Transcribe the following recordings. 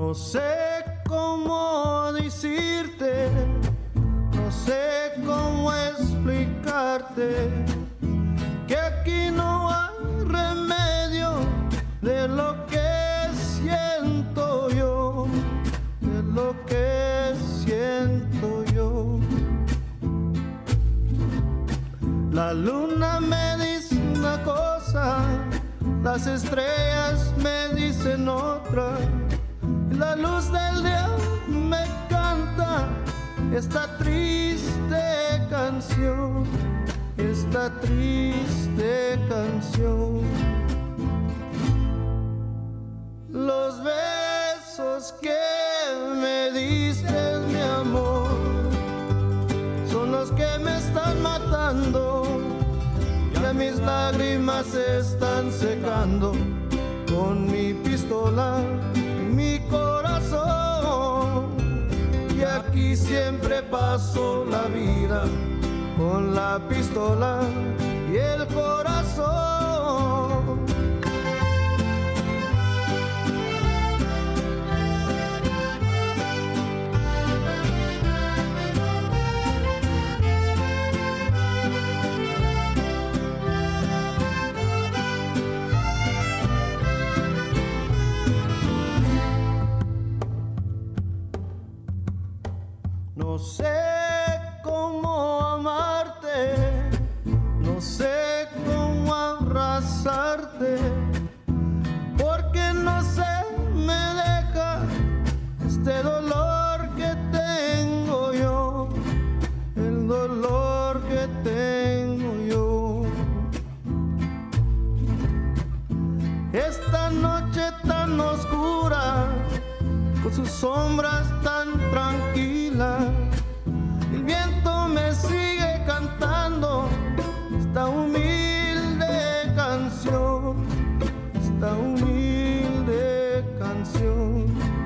No sé cómo decirte, no sé cómo explicarte que aquí no hay remedio de lo que siento yo, de lo que siento yo. La luna me dice una cosa, las estrellas me dicen otra, y la luz del día me canta esta triste canción, esta triste canción. Los besos que me diste, mi amor, son los que me están matando. Ya mis lágrimas se están secando con mi pistola y mi corazón. Y aquí siempre paso la vida con la pistola y el corazón. No sé cómo amarte, no sé cómo abrazarte, porque no se me deja este dolor que tengo yo, el dolor que tengo yo. Esta noche tan oscura, con sus sombras tan tranquilas, el viento me sigue cantando esta humilde canción, esta humilde canción.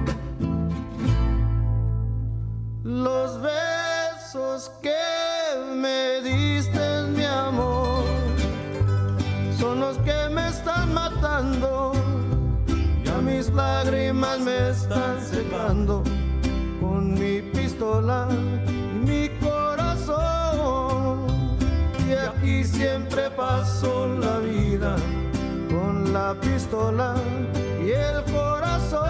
Los besos que me diste, mi amor, son los que me están matando. Ya mis lágrimas me están secando con mi pistola y mi corazón. Y aquí siempre paso la vida con la pistola y el corazón.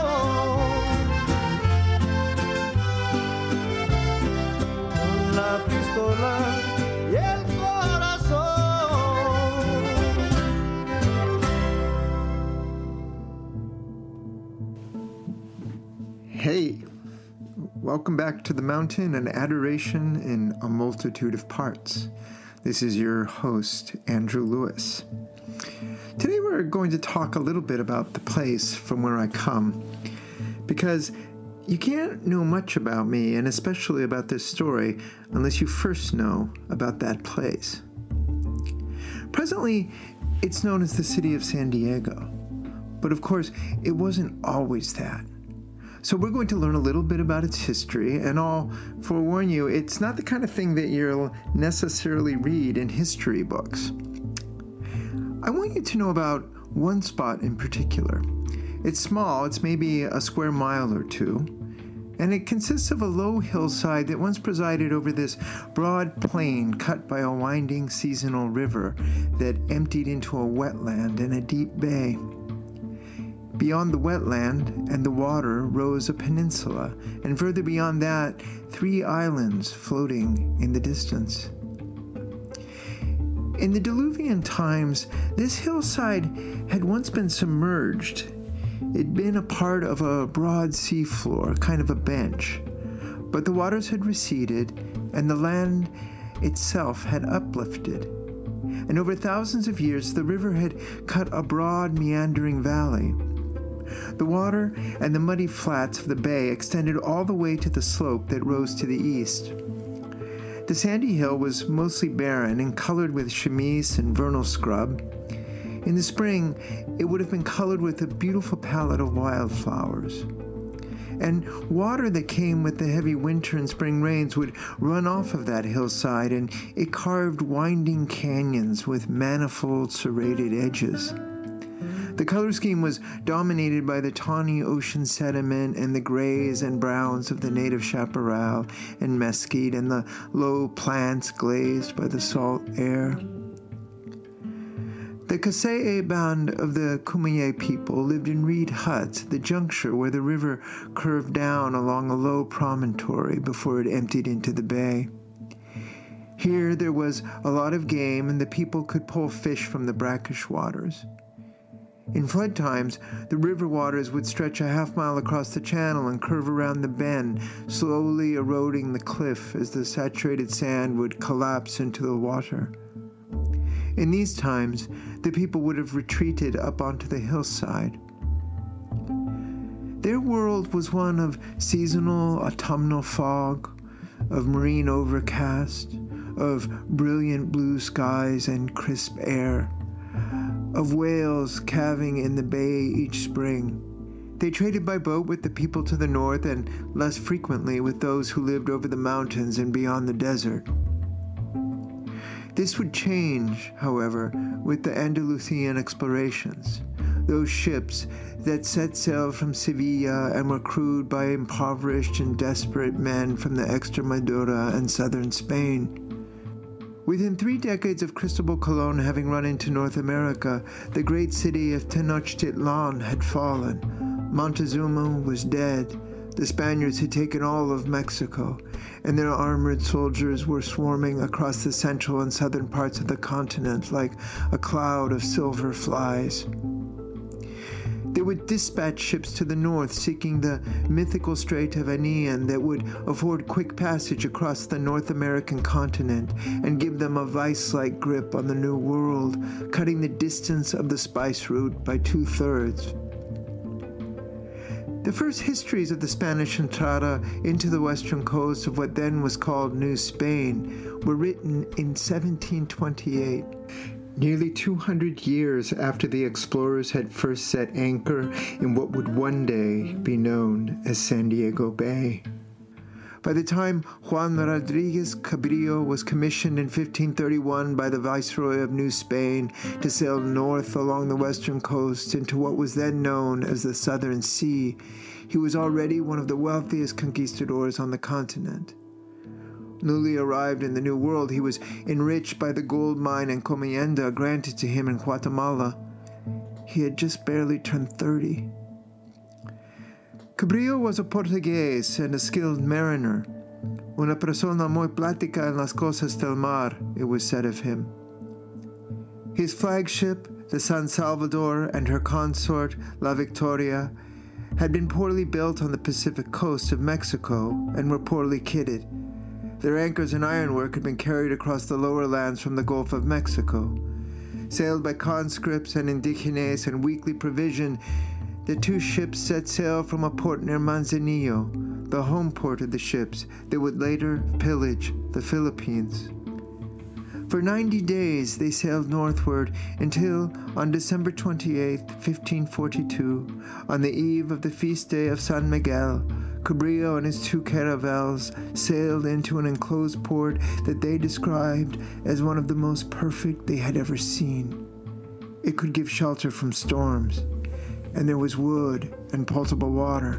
Con la pistola y el corazón. Hey, welcome back to The Mountain, an adoration in a multitude of parts. This is your host, Andrew Lewis. Today we're going to talk a little bit about the place from where I come, because you can't know much about me, and especially about this story, unless you first know about that place. Presently, it's known as the city of San Diego, but of course, it wasn't always that. So we're going to learn a little bit about its history, and I'll forewarn you, it's not the kind of thing that you'll necessarily read in history books. I want you to know about one spot in particular. It's small, it's maybe a square mile or two, and it consists of a low hillside that once presided over this broad plain cut by a winding seasonal river that emptied into a wetland and a deep bay. Beyond the wetland and the water rose a peninsula, and further beyond that, 3 islands floating in the distance. In the Diluvian times, this hillside had once been submerged. It'd been a part of a broad seafloor, kind of a bench. But the waters had receded, and the land itself had uplifted. And over thousands of years, the river had cut a broad, meandering valley. The water and the muddy flats of the bay extended all the way to the slope that rose to the east. The sandy hill was mostly barren and colored with chamise and vernal scrub. In the spring, it would have been colored with a beautiful palette of wildflowers. And water that came with the heavy winter and spring rains would run off of that hillside, and it carved winding canyons with manifold serrated edges. The color scheme was dominated by the tawny ocean sediment and the grays and browns of the native chaparral and mesquite and the low plants glazed by the salt air. The Kasee band of the Kumeyaay people lived in reed huts at the juncture where the river curved down along a low promontory before it emptied into the bay. Here there was a lot of game, and the people could pull fish from the brackish waters. In flood times, the river waters would stretch a half-mile across the channel and curve around the bend, slowly eroding the cliff as the saturated sand would collapse into the water. In these times, the people would have retreated up onto the hillside. Their world was one of seasonal autumnal fog, of marine overcast, of brilliant blue skies and crisp air, of whales calving in the bay each spring. They traded by boat with the people to the north and less frequently with those who lived over the mountains and beyond the desert. This would change, however, with the Andalusian explorations, those ships that set sail from Sevilla and were crewed by impoverished and desperate men from the Extremadura and southern Spain. Within 3 decades of Cristobal Colon having run into North America, the great city of Tenochtitlan had fallen. Montezuma was dead. The Spaniards had taken all of Mexico, and their armored soldiers were swarming across the central and southern parts of the continent like a cloud of silver flies. They would dispatch ships to the north seeking the mythical Strait of Anian that would afford quick passage across the North American continent and give them a vice-like grip on the New World, cutting the distance of the spice route by 2/3. The first histories of the Spanish entrada into the western coast of what then was called New Spain were written in 1728. Nearly 200 years after the explorers had first set anchor in what would one day be known as San Diego Bay. By the time Juan Rodriguez Cabrillo was commissioned in 1531 by the Viceroy of New Spain to sail north along the western coast into what was then known as the Southern Sea, he was already one of the wealthiest conquistadors on the continent. Newly arrived in the New World, he was enriched by the gold mine and encomienda granted to him in Guatemala. He had just barely turned 30. Cabrillo was a Portuguese and a skilled mariner. Una persona muy plática en las cosas del mar, it was said of him. His flagship, the San Salvador, and her consort, La Victoria, had been poorly built on the Pacific coast of Mexico and were poorly kitted. Their anchors and ironwork had been carried across the lower lands from the Gulf of Mexico. Sailed by conscripts and indigenes and weekly provision, the 2 ships set sail from a port near Manzanillo, the home port of the ships that would later pillage the Philippines. For 90 days they sailed northward until, on December 28, 1542, on the eve of the feast day of San Miguel, Cabrillo and his 2 caravels sailed into an enclosed port that they described as one of the most perfect they had ever seen. It could give shelter from storms, and there was wood and potable water.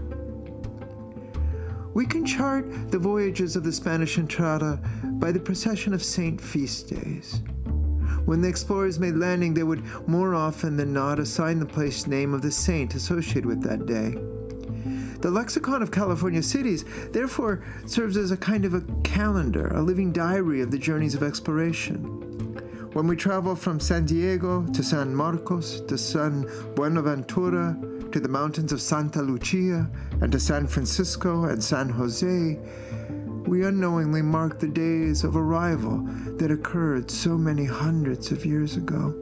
We can chart the voyages of the Spanish entrada by the procession of saint feast days. When the explorers made landing, they would more often than not assign the place name of the saint associated with that day. The Lexicon of California Cities, therefore, serves as a kind of a calendar, a living diary of the journeys of exploration. When we travel from San Diego to San Marcos to San Buenaventura to the mountains of Santa Lucia and to San Francisco and San Jose, we unknowingly mark the days of arrival that occurred so many hundreds of years ago.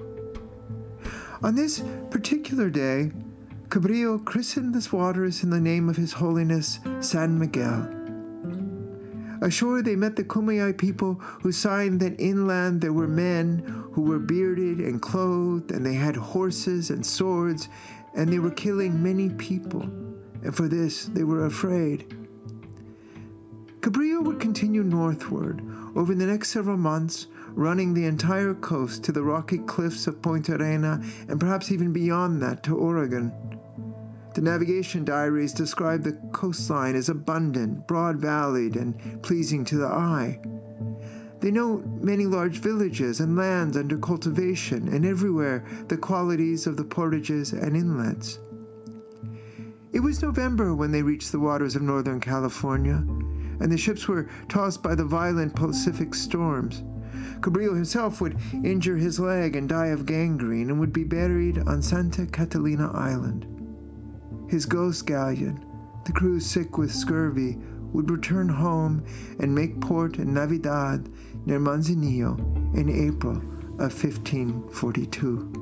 On this particular day, Cabrillo christened the waters in the name of His Holiness San Miguel. Ashore they met the Kumeyaay people who signed that inland there were men who were bearded and clothed, and they had horses and swords, and they were killing many people, and for this they were afraid. Cabrillo would continue northward over the next several months, running the entire coast to the rocky cliffs of Punta Arena and perhaps even beyond that to Oregon. The navigation diaries describe the coastline as abundant, broad-valleyed, and pleasing to the eye. They note many large villages and lands under cultivation, and everywhere the qualities of the portages and inlets. It was November when they reached the waters of Northern California, and the ships were tossed by the violent Pacific storms. Cabrillo himself would injure his leg and die of gangrene and would be buried on Santa Catalina Island. His ghost galleon, the crew sick with scurvy, would return home and make port in Navidad near Manzanillo in April of 1542.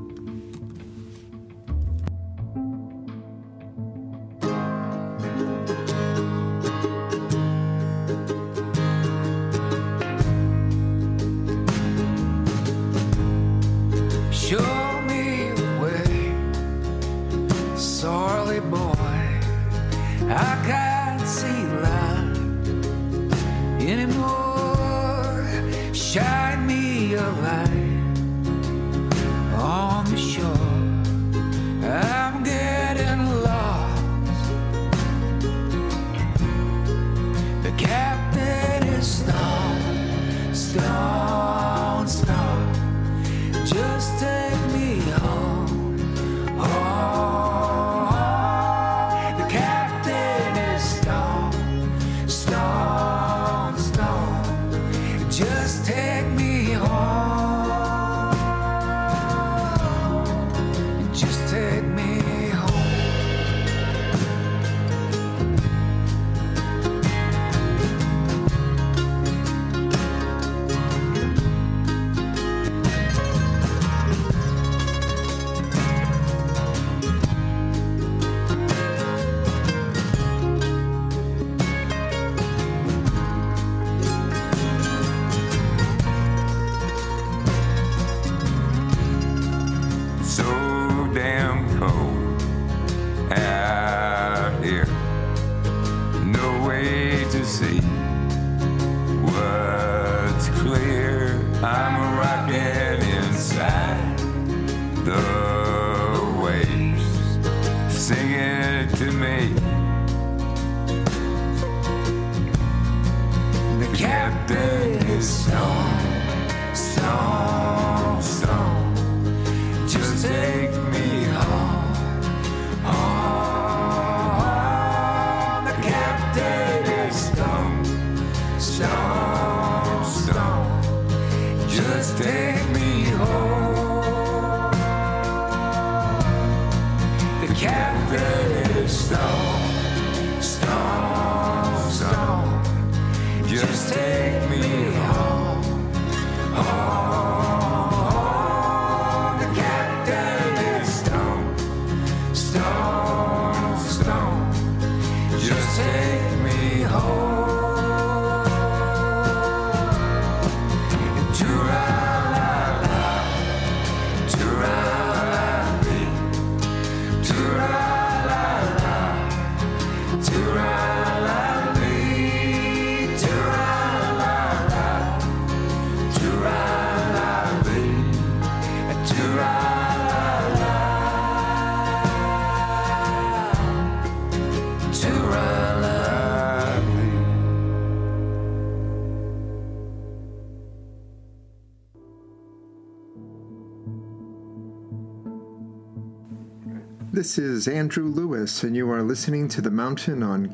This is Andrew Lewis, and you are listening to The Mountain on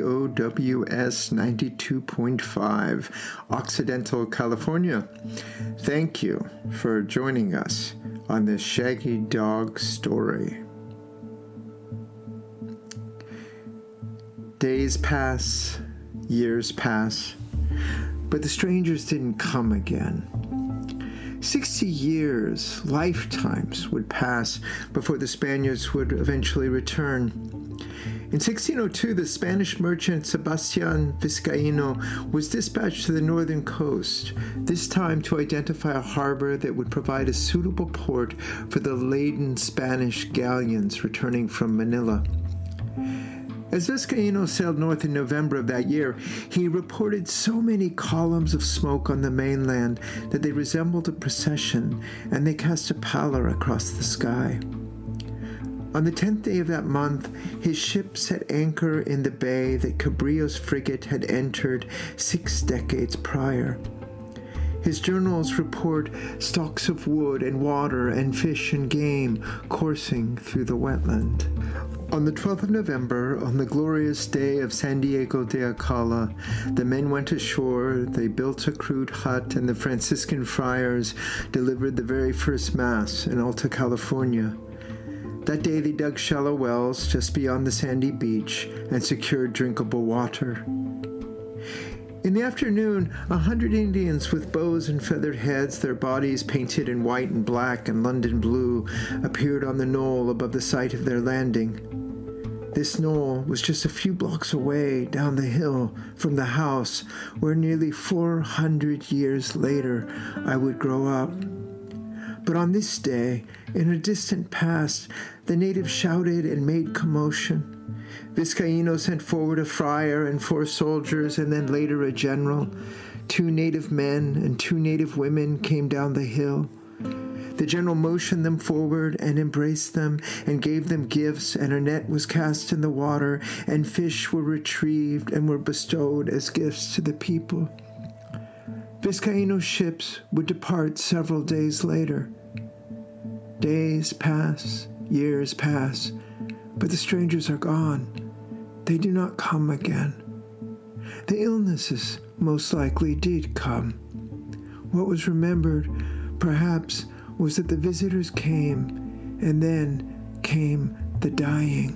KOWS 92.5, Occidental, California. Thank you for joining us on this Shaggy Dog story. Days pass, years pass, but the strangers didn't come again. 60 years, lifetimes, would pass before the Spaniards would eventually return. In 1602, the Spanish merchant Sebastián Vizcaíno was dispatched to the northern coast, this time to identify a harbor that would provide a suitable port for the laden Spanish galleons returning from Manila. As Vizcaíno sailed north in November of that year, he reported so many columns of smoke on the mainland that they resembled a procession, and they cast a pallor across the sky. On the 10th day of that month, his ship set anchor in the bay that Cabrillo's frigate had entered 6 decades prior. His journals report stalks of wood and water and fish and game coursing through the wetland. On the 12th of November, on the glorious day of San Diego de Acala, the men went ashore, they built a crude hut, and the Franciscan friars delivered the very first Mass in Alta California. That day they dug shallow wells just beyond the sandy beach and secured drinkable water. In the afternoon, 100 Indians with bows and feathered heads, their bodies painted in white and black and London blue, appeared on the knoll above the site of their landing. This knoll was just a few blocks away down the hill from the house where nearly 400 years later I would grow up. But on this day, in a distant past, the natives shouted and made commotion. Vizcaíno sent forward a friar and 4 soldiers, and then later a general. 2 native men and 2 native women came down the hill. The general motioned them forward and embraced them and gave them gifts, and a net was cast in the water, and fish were retrieved and were bestowed as gifts to the people. Vizcaíno's ships would depart several days later. Days pass, years pass, but the strangers are gone. They do not come again. The illnesses most likely did come. What was remembered, perhaps, was that the visitors came, and then came the dying.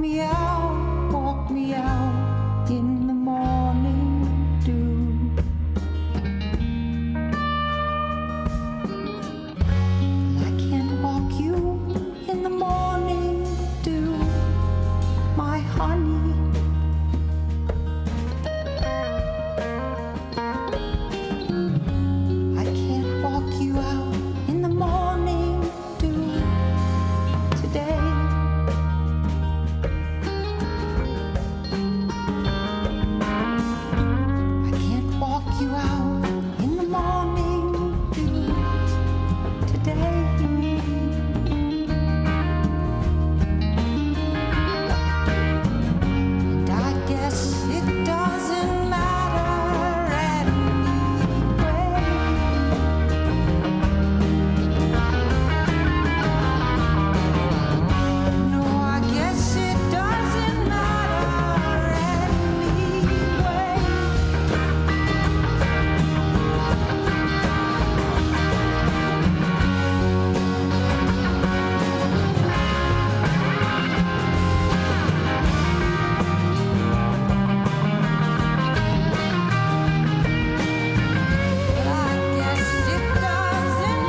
walk me out in the morning dew. I can't walk you in the morning dew, my honey. I can't walk you out in the morning dew today. I can't walk you out in the morning dew today. And I guess it doesn't matter anyway. No, I guess it doesn't matter anyway. But I guess it doesn't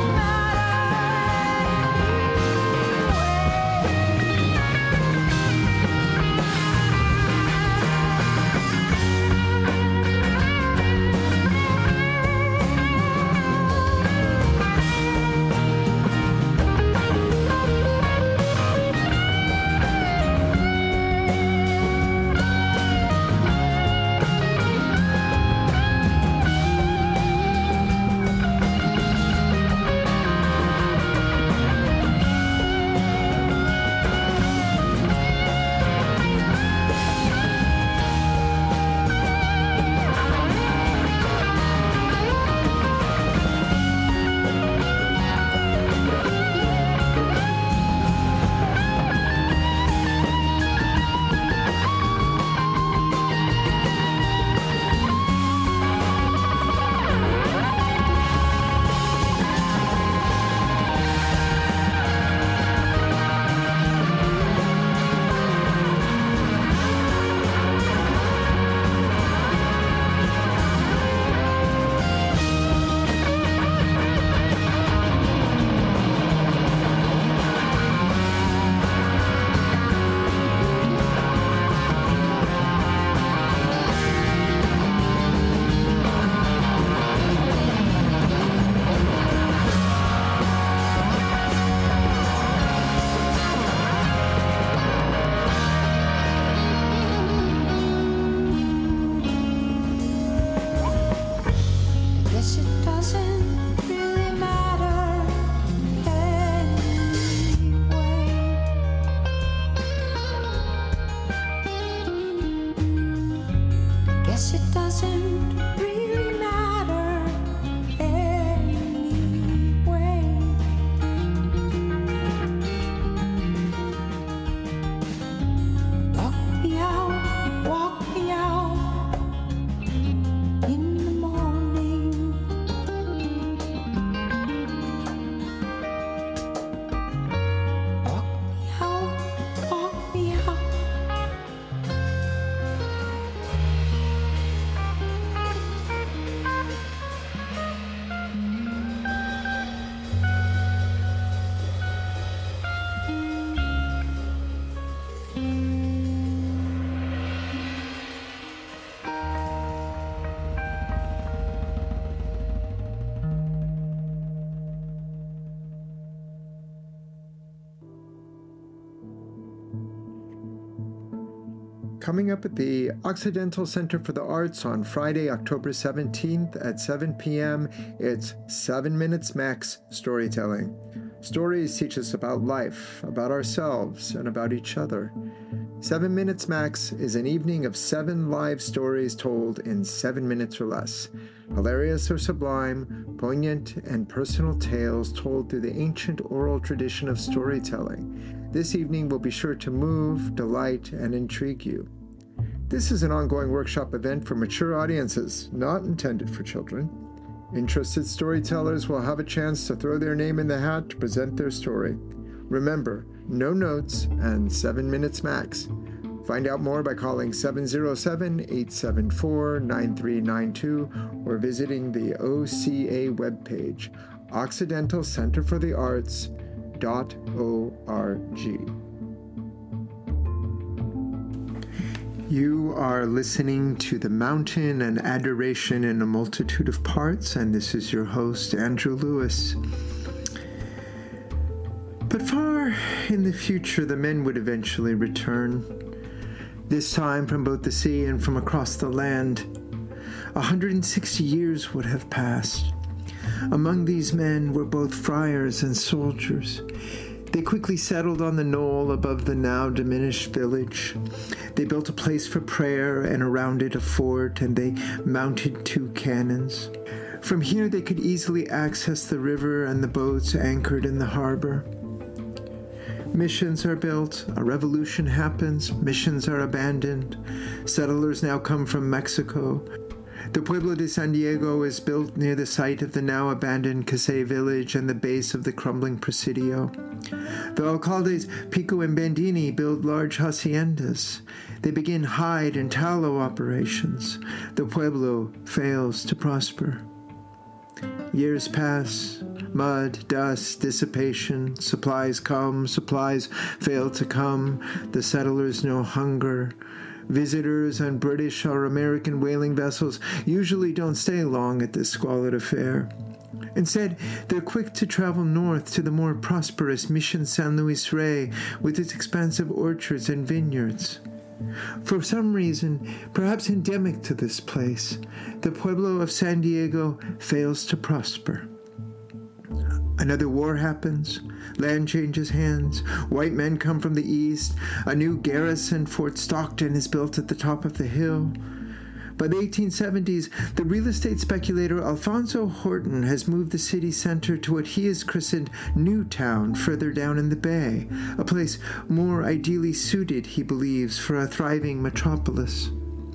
I guess it doesn't really matter anyway. I guess it doesn't really matter anyway. Walk me out in the morning. Walk me out. Coming up at the Occidental Center for the Arts on Friday, October 17th at 7 p.m., it's 7 Minutes Max Storytelling. Stories teach us about life, about ourselves, and about each other. 7 Minutes Max is an evening of 7 live stories told in 7 minutes or less. Hilarious or sublime, poignant and personal tales told through the ancient oral tradition of storytelling. This evening will be sure to move, delight, and intrigue you. This is an ongoing workshop event for mature audiences, not intended for children. Interested storytellers will have a chance to throw their name in the hat to present their story. Remember, no notes and 7 minutes max. Find out more by calling 707-874-9392 or visiting the OCA webpage, occidentalcenterforthearts.org. You are listening to The Mountain and Adoration in a Multitude of Parts, and this is your host, Andrew Lewis. But far in the future, the men would eventually return, this time from both the sea and from across the land. 160 years would have passed. Among these men were both friars and soldiers. They quickly settled on the knoll above the now diminished village. They built a place for prayer and around it a fort, and they mounted 2 cannons. From here they could easily access the river and the boats anchored in the harbor. Missions are built, a revolution happens, missions are abandoned. Settlers now come from Mexico. The Pueblo de San Diego is built near the site of the now abandoned Casey village and the base of the crumbling Presidio. The alcaldes Pico and Bandini build large haciendas. They begin hide and tallow operations. The Pueblo fails to prosper. Years pass. Mud, dust, dissipation. Supplies come, supplies fail to come. The settlers know hunger. Visitors on British or American whaling vessels usually don't stay long at this squalid affair. Instead, they're quick to travel north to the more prosperous Mission San Luis Rey with its expansive orchards and vineyards. For some reason, perhaps endemic to this place, the Pueblo of San Diego fails to prosper. Another war happens. Land changes hands. White men come from the east. A new garrison, Fort Stockton, is built at the top of the hill. By the 1870s, the real estate speculator Alfonso Horton has moved the city center to what he has christened Newtown, further down in the bay, a place more ideally suited, he believes, for a thriving metropolis.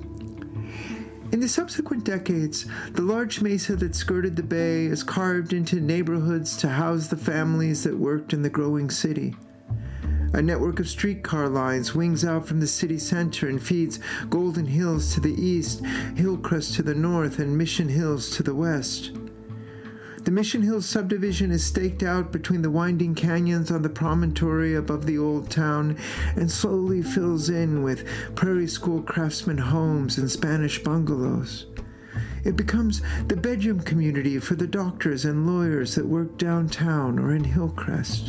In the subsequent decades, the large mesa that skirted the bay is carved into neighborhoods to house the families that worked in the growing city. A network of streetcar lines wings out from the city center and feeds Golden Hills to the east, Hillcrest to the north, and Mission Hills to the west. The Mission Hills subdivision is staked out between the winding canyons on the promontory above the old town and slowly fills in with prairie school craftsman homes and Spanish bungalows. It becomes the bedroom community for the doctors and lawyers that work downtown or in Hillcrest.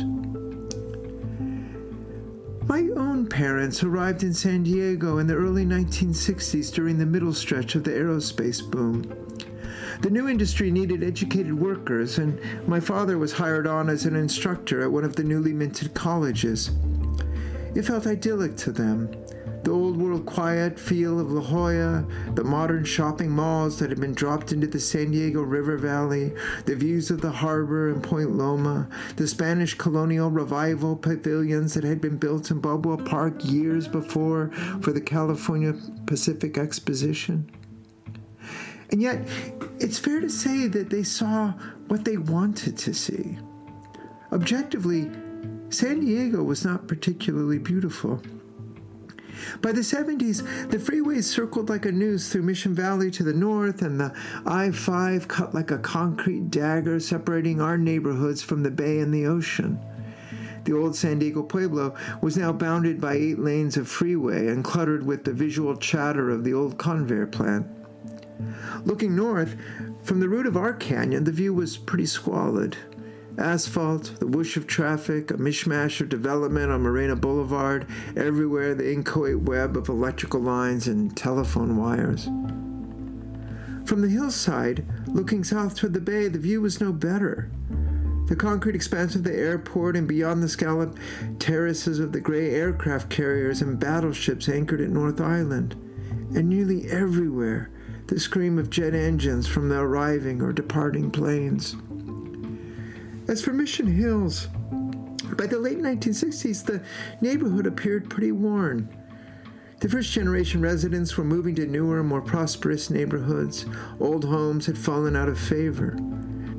My own parents arrived in San Diego in the early 1960s during the middle stretch of the aerospace boom. The new industry needed educated workers, and my father was hired on as an instructor at one of the newly minted colleges. It felt idyllic to them. The old-world quiet feel of La Jolla, the modern shopping malls that had been dropped into the San Diego River Valley, the views of the harbor and Point Loma, the Spanish colonial revival pavilions that had been built in Balboa Park years before for the California Pacific Exposition. And yet, it's fair to say that they saw what they wanted to see. Objectively, San Diego was not particularly beautiful. By the 70s, the freeways circled like a noose through Mission Valley to the north, and the I-5 cut like a concrete dagger separating our neighborhoods from the bay and the ocean. The old San Diego Pueblo was now bounded by 8 lanes of freeway and cluttered with the visual chatter of the old conveyor plant. Looking north, from the root of our canyon, the view was pretty squalid. Asphalt, the whoosh of traffic, a mishmash of development on Morena Boulevard, everywhere the inchoate web of electrical lines and telephone wires. From the hillside, looking south toward the bay, the view was no better. The concrete expanse of the airport and beyond the scalloped terraces of the gray aircraft carriers and battleships anchored at North Island. And nearly everywhere, the scream of jet engines from the arriving or departing planes. As for Mission Hills, by the late 1960s, the neighborhood appeared pretty worn. The first-generation residents were moving to newer, more prosperous neighborhoods. Old homes had fallen out of favor.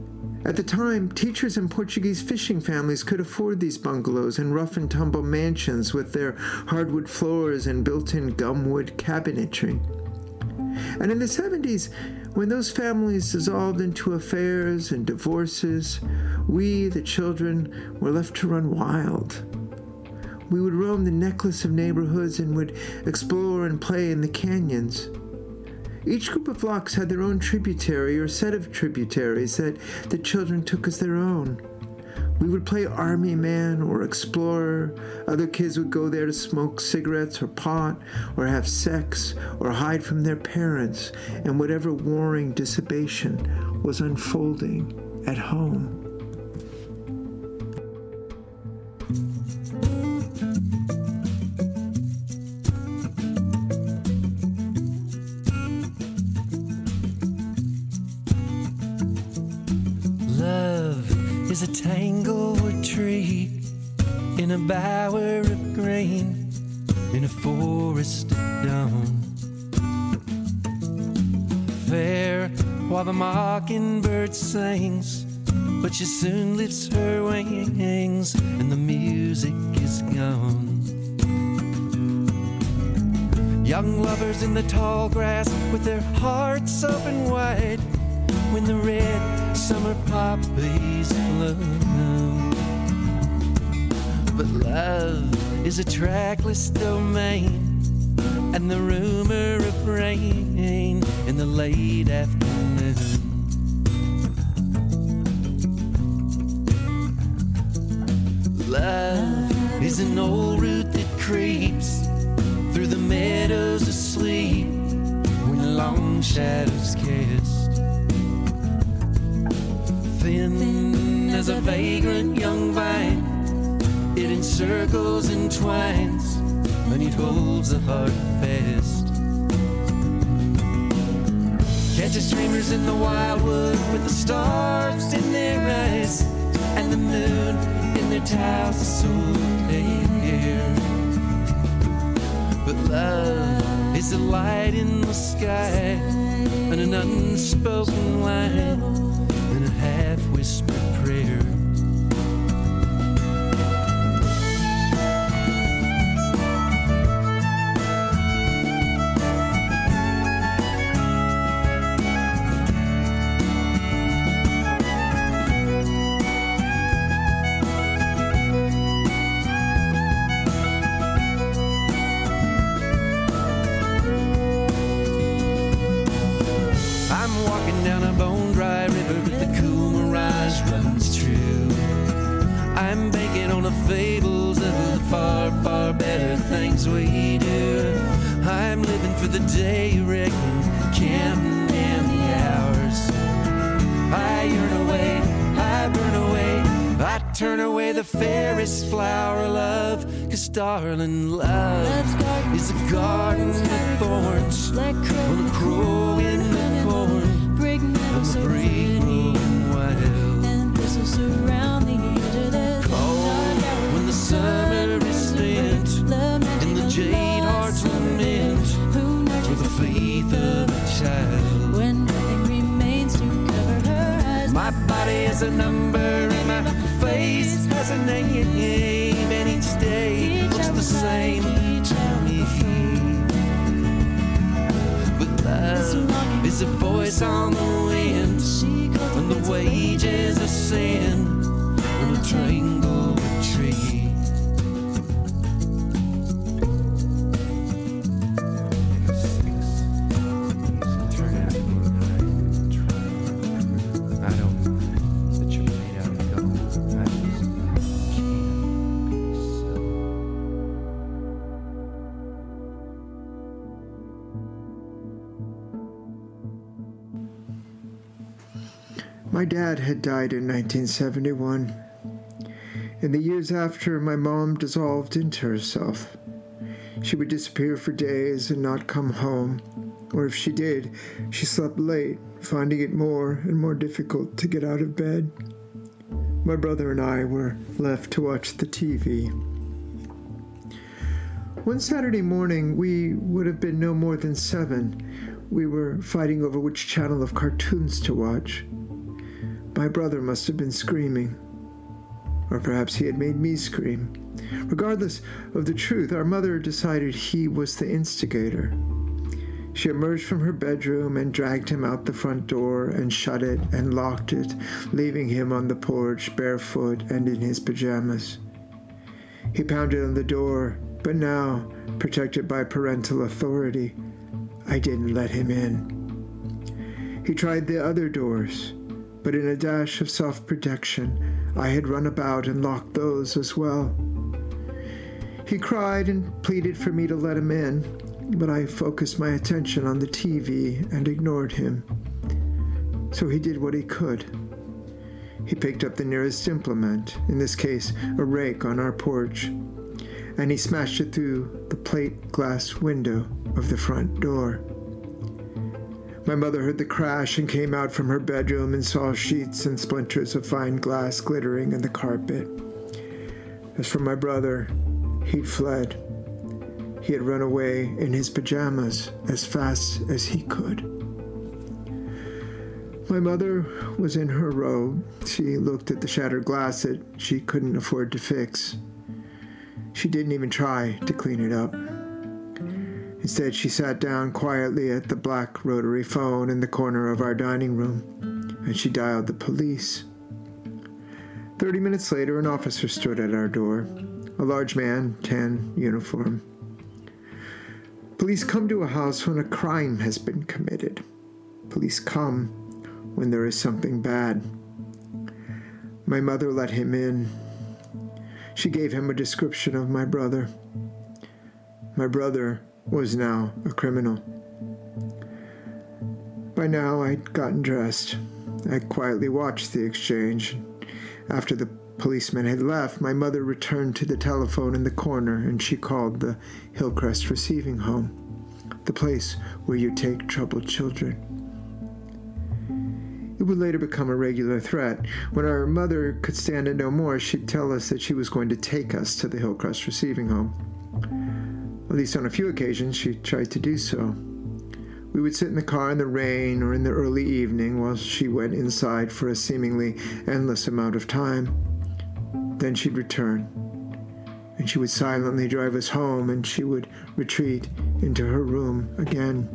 At the time, teachers and Portuguese fishing families could afford these bungalows and rough-and-tumble mansions with their hardwood floors and built-in gumwood cabinetry. And in the 70s, when those families dissolved into affairs and divorces, we, the children, were left to run wild. We would roam the necklace of neighborhoods and would explore and play in the canyons. Each group of flocks had their own tributary or set of tributaries that the children took as their own. We would play army man or explorer. Other kids would go there to smoke cigarettes or pot or have sex or hide from their parents and whatever warring dissipation was unfolding at home. Is a tanglewood tree in a bower of grain in a forest at dawn. Fair while the mockingbird sings, but she soon lifts her wings and the music is gone. Young lovers in the tall grass with their hearts open wide when the red summer poppies bloom. But love is a trackless domain, and the rumor of rain in the late afternoon. Love is an old root that creeps through the meadows asleep when long shadows cast. Thin as a vagrant young vine, it encircles and twines, and it holds the heart fast. Catches dreamers in the wildwood with the stars in their eyes and the moon in their tousled hair. But love is a light in the sky and an unspoken line and a half-whispered prayer. I'm walking down a bone-dry river, but the cool mirage runs true. I'm banking on the fables of the far, far better things we do. I'm living for the day, reckon, counting down the hours. I yearn away, I burn away, I turn away the fairest flower of love. 'Cause darling, love is a garden with thorns, on a crow in the corn, and the breeze growing wild, and thistles around the edge of the cold when the summer is spent, and the jade hearts lament for the faith of a child. when nothing remains to cover her eyes. My body has a number and my face has a name, and each day looks the same to me. But love is a voice on the wind, and the wages of sin on a tanglewood tree. Turn out I don't mind that you're made out of gold. I just can't be so. My dad had died in 1971. In the years after, my mom dissolved into herself. She would disappear for days and not come home, or if she did, she slept late, finding it more and more difficult to get out of bed. My brother and I were left to watch the TV. One Saturday morning, we would have been no more than 7. We were fighting over which channel of cartoons to watch. My brother must have been screaming. Or perhaps he had made me scream. Regardless of the truth, our mother decided he was the instigator. She emerged from her bedroom and dragged him out the front door and shut it and locked it, leaving him on the porch barefoot and in his pajamas. He pounded on the door, but now, protected by parental authority, I didn't let him in. He tried the other doors, but in a dash of self-protection, I had run about and locked those as well. He cried and pleaded for me to let him in, but I focused my attention on the TV and ignored him. So he did what he could. He picked up the nearest implement, in this case a rake on our porch, and he smashed it through the plate glass window of the front door. My mother heard the crash and came out from her bedroom and saw sheets and splinters of fine glass glittering in the carpet. As for my brother, he'd fled. He had run away in his pajamas as fast as he could. My mother was in her robe. She looked at the shattered glass that she couldn't afford to fix. She didn't even try to clean it up. Instead, she sat down quietly at the black rotary phone in the corner of our dining room, and she dialed the police. 30 minutes later, an officer stood at our door, a large man, tan uniform. Police come to a house when a crime has been committed. Police come when there is something bad. My mother let him in. She gave him a description of my brother. My brother was now a criminal. By now, I'd gotten dressed. I quietly watched the exchange. After the policeman had left, my mother returned to the telephone in the corner, and she called the Hillcrest Receiving Home, the place where you take troubled children. It would later become a regular threat. When our mother could stand it no more, she'd tell us that she was going to take us to the Hillcrest Receiving Home. At least on a few occasions, she tried to do so. We would sit in the car in the rain or in the early evening while she went inside for a seemingly endless amount of time. Then she'd return, and she would silently drive us home, and she would retreat into her room again.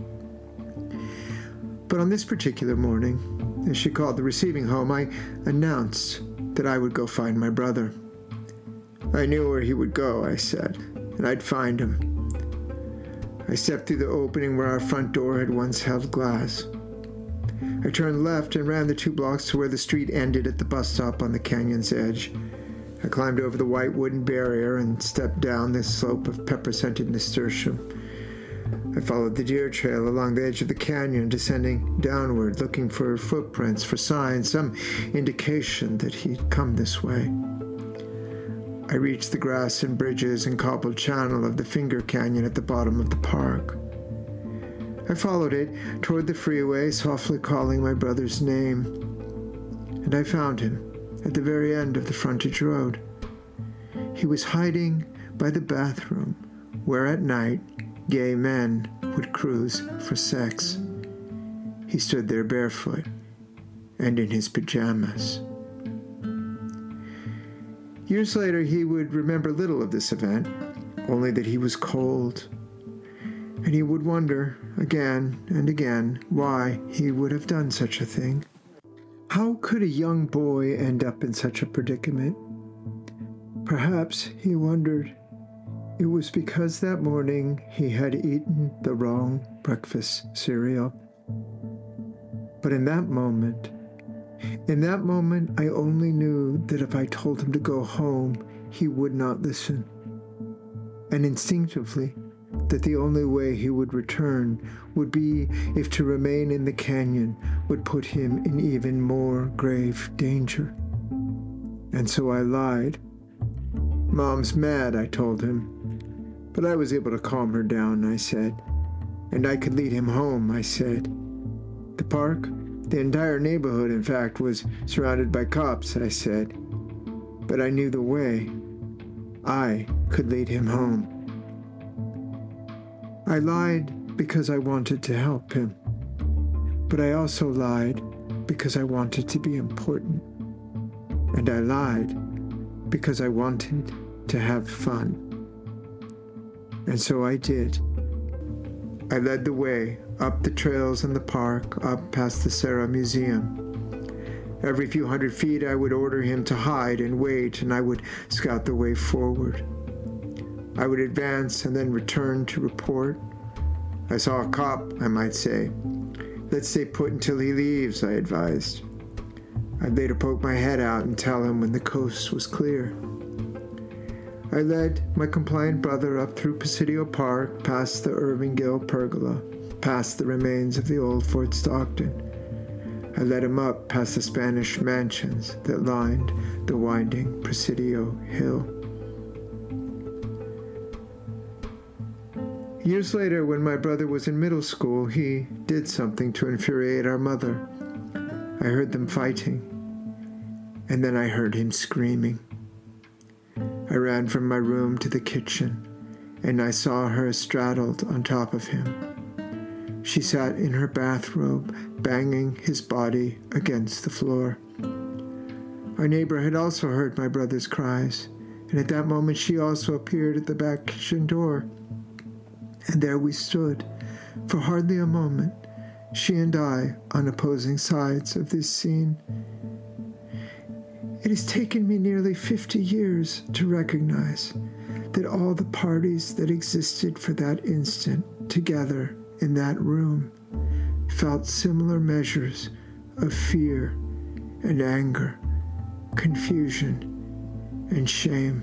But on this particular morning, as she called the receiving home, I announced that I would go find my brother. I knew where he would go, I said, and I'd find him. I stepped through the opening where our front door had once held glass. I turned left and ran the 2 blocks to where the street ended at the bus stop on the canyon's edge. I climbed over the white wooden barrier and stepped down the slope of pepper-scented nasturtium. I followed the deer trail along the edge of the canyon, descending downward, looking for footprints, for signs, some indication that he'd come this way. I reached the grass and bridges and cobbled channel of the Finger Canyon at the bottom of the park. I followed it toward the freeway, softly calling my brother's name, and I found him at the very end of the frontage road. He was hiding by the bathroom, where at night gay men would cruise for sex. He stood there barefoot and in his pajamas. Years later, he would remember little of this event, only that he was cold, and he would wonder again and again why he would have done such a thing. How could a young boy end up in such a predicament? Perhaps, he wondered, it was because that morning he had eaten the wrong breakfast cereal. But in that moment, I only knew that if I told him to go home, he would not listen. And instinctively, that the only way he would return would be if to remain in the canyon would put him in even more grave danger. And so I lied. Mom's mad, I told him. But I was able to calm her down, I said. And I could lead him home, I said. The park, the entire neighborhood, in fact, was surrounded by cops, I said. But I knew the way. I could lead him home. I lied because I wanted to help him. But I also lied because I wanted to be important. And I lied because I wanted to have fun. And so I did. I led the way up the trails in the park, up past the Serra Museum. Every few hundred feet, I would order him to hide and wait, and I would scout the way forward. I would advance and then return to report. I saw a cop, I might say. Let's stay put until he leaves, I advised. I'd later poke my head out and tell him when the coast was clear. I led my compliant brother up through Presidio Park, past the Irving Gill pergola, past the remains of the old Fort Stockton. I led him up past the Spanish mansions that lined the winding Presidio Hill. Years later, when my brother was in middle school, he did something to infuriate our mother. I heard them fighting, and then I heard him screaming. I ran from my room to the kitchen, and I saw her straddled on top of him. She sat in her bathrobe, banging his body against the floor. Our neighbor had also heard my brother's cries, and at that moment she also appeared at the back kitchen door. And there we stood, for hardly a moment, she and I on opposing sides of this scene. It has taken me nearly 50 years to recognize that all the parties that existed for that instant together in that room felt similar measures of fear and anger, confusion and shame.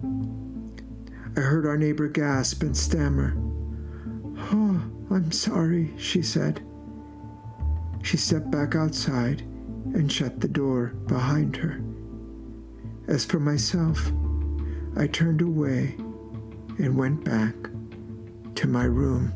I heard our neighbor gasp and stammer. "Oh, I'm sorry," she said. She stepped back outside and shut the door behind her. As for myself, I turned away and went back to my room.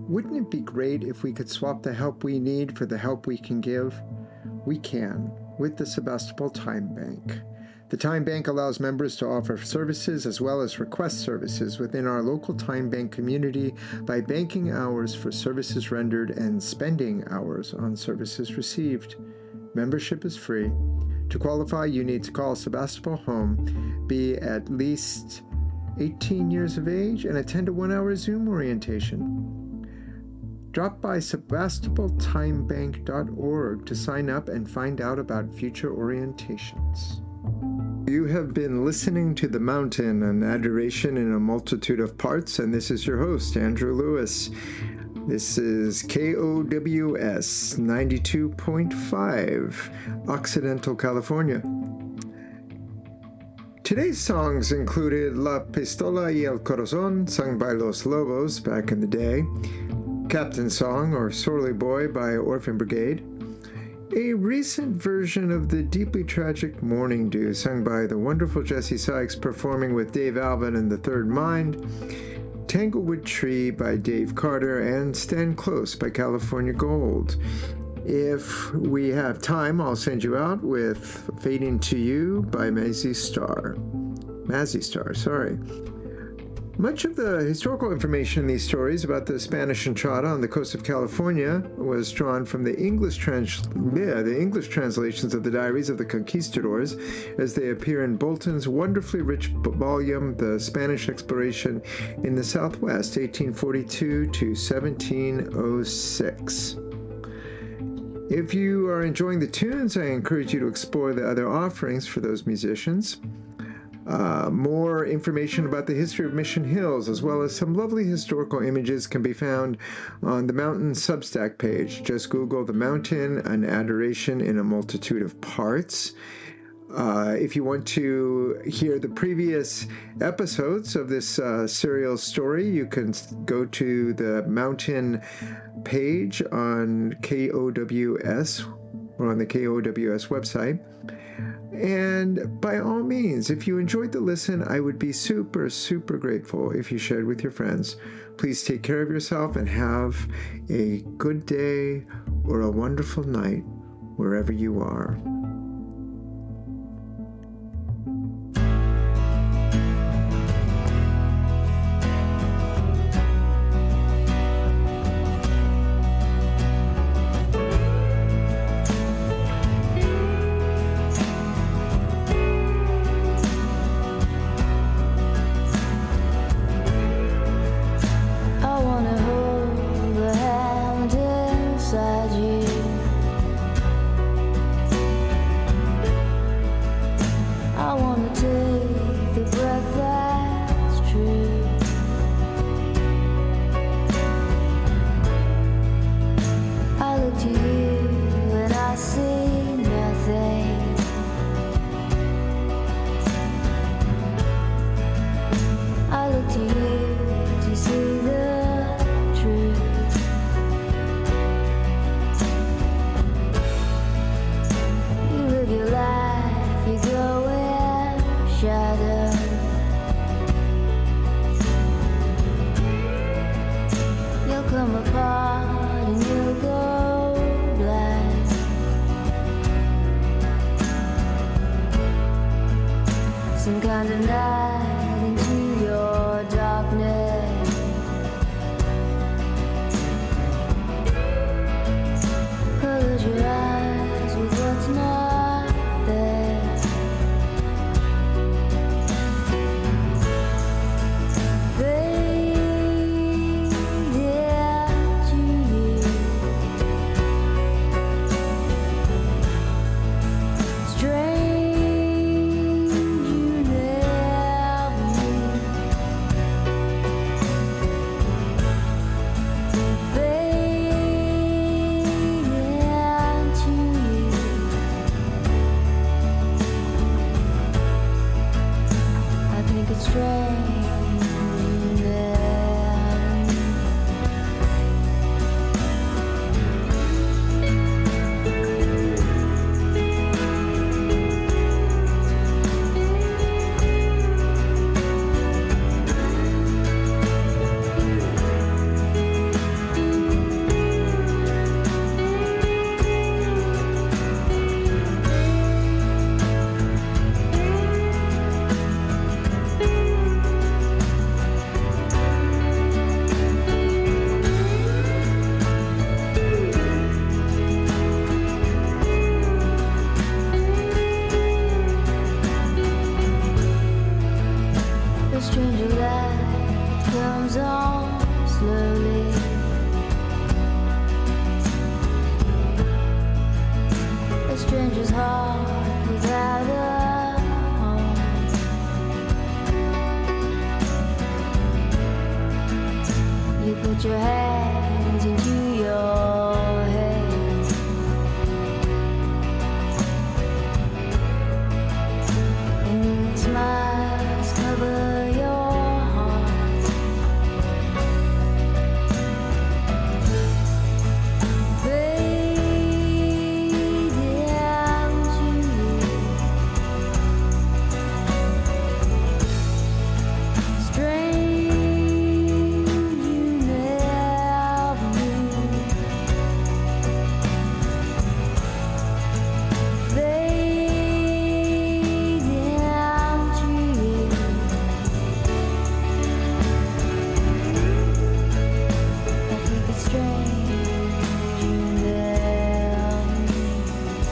Wouldn't it be great if we could swap the help we need for the help we can give? We can, with the Sebastopol Time Bank. The Time Bank allows members to offer services as well as request services within our local Time Bank community by banking hours for services rendered and spending hours on services received. Membership is free. To qualify, you need to call Sebastopol home, be at least 18 years of age, and attend a 1-hour Zoom orientation. Drop by sebastopoltimebank.org to sign up and find out about future orientations. You have been listening to The Mountain, an adoration in a multitude of parts, and this is your host, Andrew Lewis. This is KOWS 92.5, Occidental, California. Today's songs included La Pistola y el Corazón, sung by Los Lobos back in the day, Captain Song, or Sorely Boy, by Orphan Brigade, a recent version of the deeply tragic Morning Dew, sung by the wonderful Jesse Sykes, performing with Dave Alvin and the Third Mind, Tanglewood Tree by Dave Carter, and Stand Close by California Gold. If we have time, I'll send you out with Fading to You by Mazzy Star. Much of the historical information in these stories about the Spanish Entrada on the coast of California was drawn from the English translations of the diaries of the conquistadors, as they appear in Bolton's wonderfully rich volume, The Spanish Exploration in the Southwest, 1842 to 1706. If you are enjoying the tunes, I encourage you to explore the other offerings for those musicians. More information about the history of Mission Hills, as well as some lovely historical images, can be found on the Mountain Substack page. Just Google The Mountain, an adoration in a multitude of parts. If you want to hear the previous episodes of this serial story, you can go to the Mountain page on KOWS, or on the KOWS website. And by all means, if you enjoyed the listen, I would be super, super grateful if you shared with your friends. Please take care of yourself and have a good day or a wonderful night wherever you are. night comes on slowly. A stranger's heart without a home. You put your hands into your head. And then smiles cover your heart. Fade down to you. Strange you never knew. Fade down to you. I think it's strange you never knew.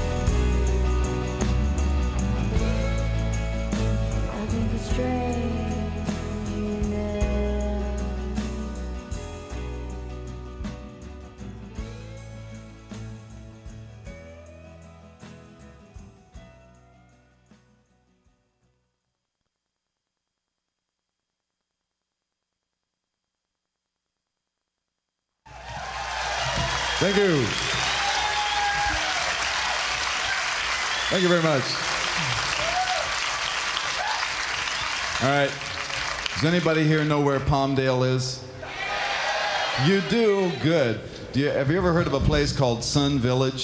I think it's strange you never knew. Thank you. Thank you very much. All right. Does anybody here know where Palmdale is? You do? Good. Have you ever heard of a place called Sun Village?